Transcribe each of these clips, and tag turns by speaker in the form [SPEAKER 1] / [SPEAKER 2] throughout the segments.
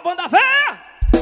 [SPEAKER 1] banda véia!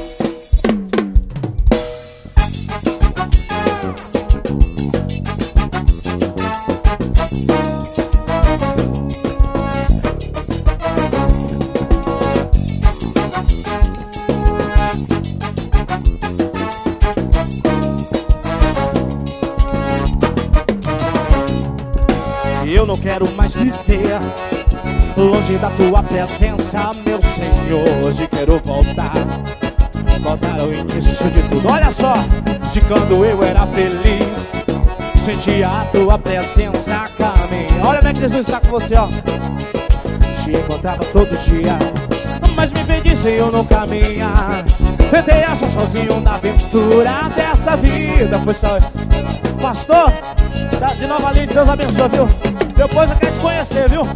[SPEAKER 1] Eu não quero mais viver longe da tua presença, meu Senhor. Hoje quero voltar ao início de tudo. Olha só, de quando eu era feliz, sentia a tua presença a caminhar. Olha como é que Jesus está com você, ó. Te encontrava todo dia, mas me pedi sem eu não caminhar. Tentei achar sozinho na aventura dessa vida. Foi só pastor de Nova Lins, Deus abençoe, viu? Depois eu quero te conhecer, viu?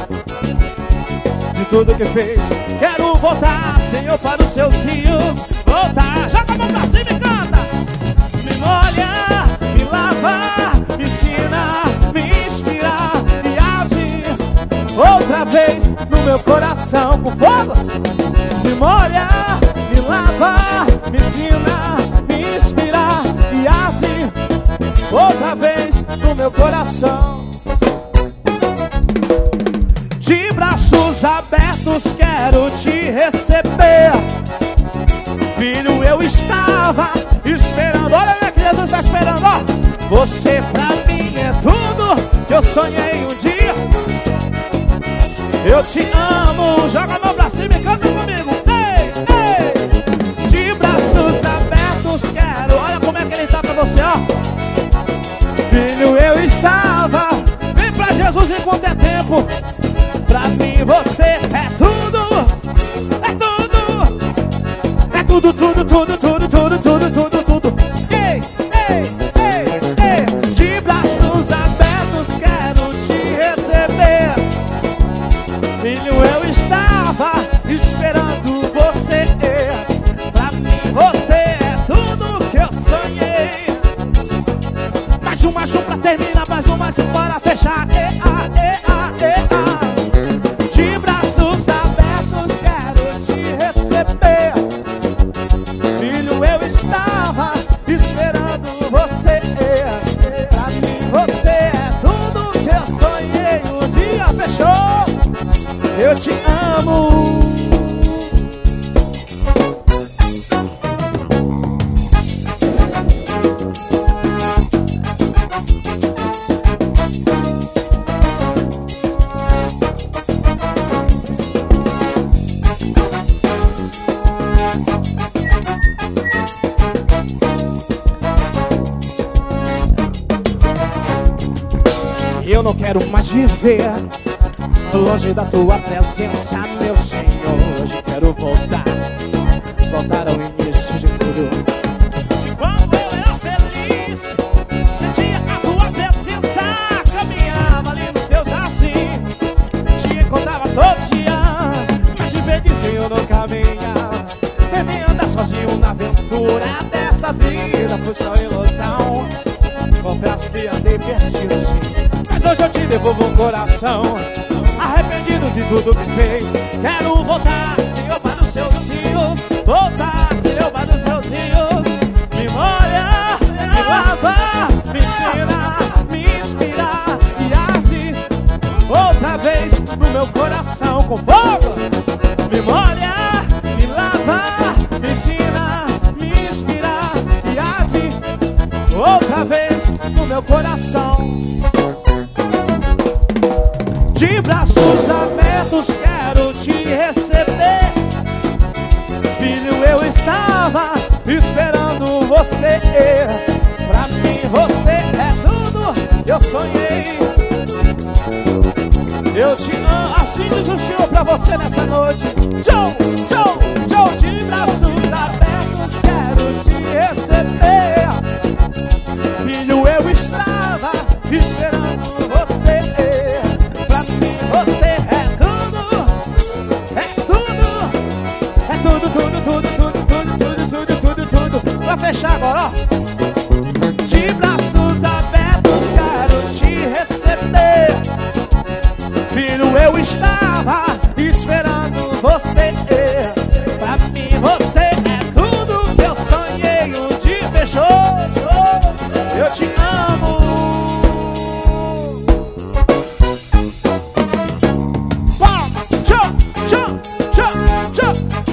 [SPEAKER 1] De tudo que fez, quero voltar, Senhor, para os seus rios. Voltar, joga a mão pra cima e canta. Me molha, me lava, me ensina, me inspira e agir outra vez no meu coração com fogo. Me molha, me lava, me ensina, me inspira e agir outra vez no meu coração. De braços abertos quero te receber. Filho, eu estava esperando. Olha como é que Jesus está esperando, ó. Você pra mim é tudo que eu sonhei um dia. Eu te amo. Joga a mão pra cima e canta comigo. Ei, ei. De braços abertos quero. Olha como é que ele está pra você, ó. Filho, eu estava. Vem pra Jesus enquanto é tempo. Pra mim você é tudo. É tudo. É tudo, tudo, tudo, tudo, tudo, tudo, tudo, tudo. Ei, ei, ei, ei. De braços abertos quero te receber. Filho, eu estava esperando você. Pra mim você é tudo que eu sonhei. Mais um pra terminar, mais um para fechar. De braços abertos quero te receber. Filho, eu estava esperando você. Pra mim você é tudo que eu sonhei. Um dia fechou. Eu te amo. Eu não quero mais viver longe da tua presença, meu Senhor. Hoje quero voltar ao início de tudo. Quando eu era feliz, sentia a tua presença, caminhava ali no teu jardim, te encontrava todo dia, mas me pedi sem eu não caminhar. Tentei andar sozinho na aventura dessa vida, foi só ilusão. Confesso que andei perdido sim, mas hoje eu te devolvo um coração arrependido de tudo que fez. Quero voltar, Senhor, para os seus rios. Voltar, Senhor, para os seus rios. Me molha, me lava, me ensina, me inspira e agir outra vez no meu coração com fogo. Me molha, me lava, me ensina, me inspira e agir outra vez no meu coração. De braços abertos quero te receber. Filho, eu estava esperando você. Pra mim você é tudo que eu sonhei. Eu te amo. Assim diz o Senhor pra você nessa noite. Tchau, tchau, tchau. De braços abertos quero te receber. Filho, eu estava esperando você. Pra mim você é tudo. É tudo. É tudo, tudo, tudo, tudo, tudo, tudo, tudo, tudo, tudo. Pra fechar agora, ó. De braços abertos quero te receber. Filho, eu estava esperando você.
[SPEAKER 2] Bora!